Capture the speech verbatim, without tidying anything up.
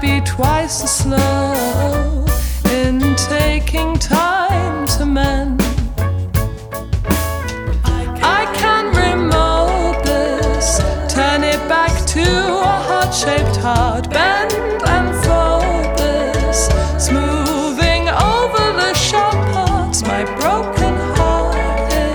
be twice as slow in taking time to mend. I can remold this, turn it back to a heart-shaped heart.